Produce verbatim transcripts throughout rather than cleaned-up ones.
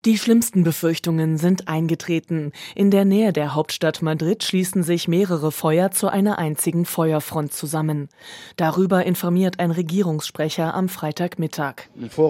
Die schlimmsten Befürchtungen sind eingetreten. In der Nähe der Hauptstadt Madrid schließen sich mehrere Feuer zu einer einzigen Feuerfront zusammen. Darüber informiert ein Regierungssprecher am Freitagmittag.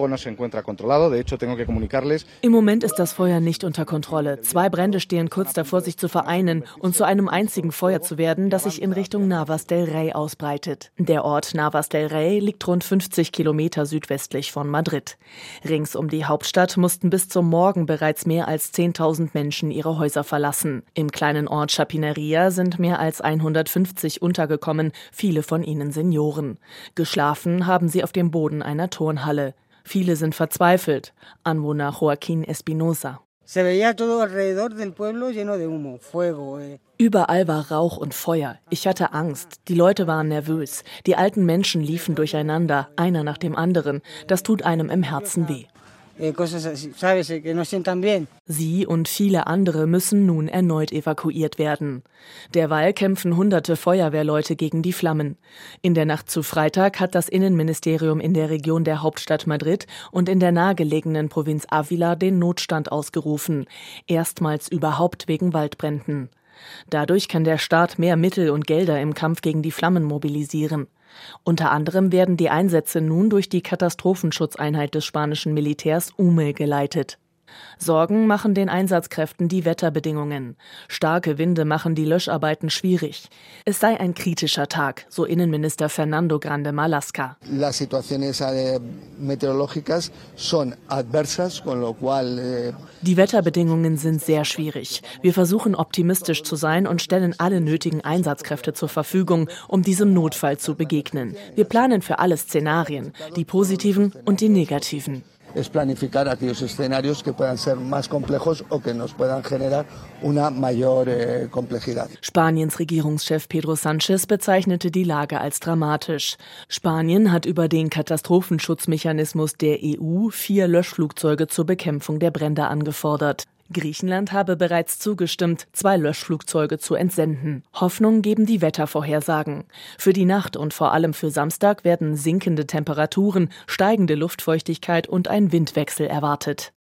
Im Moment ist das Feuer nicht unter Kontrolle. Zwei Brände stehen kurz davor, sich zu vereinen und zu einem einzigen Feuer zu werden, das sich in Richtung Navas del Rey ausbreitet. Der Ort Navas del Rey liegt rund fünfzig Kilometer südwestlich von Madrid. Rings um die Hauptstadt mussten bis zum Morgen bereits mehr als zehntausend Menschen ihre Häuser verlassen. Im kleinen Ort Chapinería sind mehr als hundertfünfzig untergekommen, viele von ihnen Senioren. Geschlafen haben sie auf dem Boden einer Turnhalle. Viele sind verzweifelt. Anwohner Joaquín Espinosa. Überall war Rauch und Feuer. Ich hatte Angst. Die Leute waren nervös. Die alten Menschen liefen durcheinander, einer nach dem anderen. Das tut einem im Herzen weh. Sie und viele andere müssen nun erneut evakuiert werden. Derweil kämpfen hunderte Feuerwehrleute gegen die Flammen. In der Nacht zu Freitag hat das Innenministerium in der Region der Hauptstadt Madrid und in der nahegelegenen Provinz Ávila den Notstand ausgerufen. Erstmals überhaupt wegen Waldbränden. Dadurch kann der Staat mehr Mittel und Gelder im Kampf gegen die Flammen mobilisieren. Unter anderem werden die Einsätze nun durch die Katastrophenschutzeinheit des spanischen Militärs U M E geleitet. Sorgen machen den Einsatzkräften die Wetterbedingungen. Starke Winde machen die Löscharbeiten schwierig. Es sei ein kritischer Tag, so Innenminister Fernando Grande Marlaska. Die Wetterbedingungen sind sehr schwierig. Wir versuchen optimistisch zu sein und stellen alle nötigen Einsatzkräfte zur Verfügung, um diesem Notfall zu begegnen. Wir planen für alle Szenarien, die positiven und die negativen. Es planificar aquellos escenarios que puedan ser más complejos o que nos puedan generar una mayor eh, complejidad. Spaniens Regierungschef Pedro Sánchez bezeichnete die Lage als dramatisch. Spanien hat über den Katastrophenschutzmechanismus der E U vier Löschflugzeuge zur Bekämpfung der Brände angefordert. Griechenland habe bereits zugestimmt, zwei Löschflugzeuge zu entsenden. Hoffnung geben die Wettervorhersagen. Für die Nacht und vor allem für Samstag werden sinkende Temperaturen, steigende Luftfeuchtigkeit und ein Windwechsel erwartet.